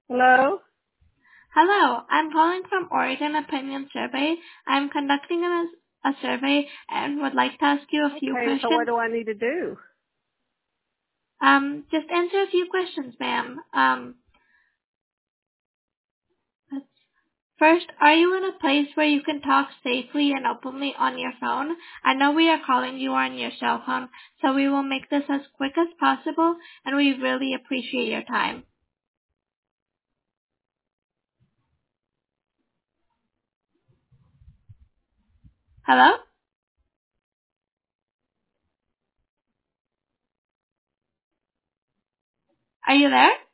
Hello? Hello, I'm calling from Oregon Opinion Survey. I'm conducting a survey and would like to ask you a few Okay, so what questions. do I need to do? Just answer a few questions, ma'am. First, are you in a place where you can talk safely and openly on your phone? I know we are calling you on your cell phone, so we will make this as quick as possible, and we really appreciate your time. Hello? Are you there?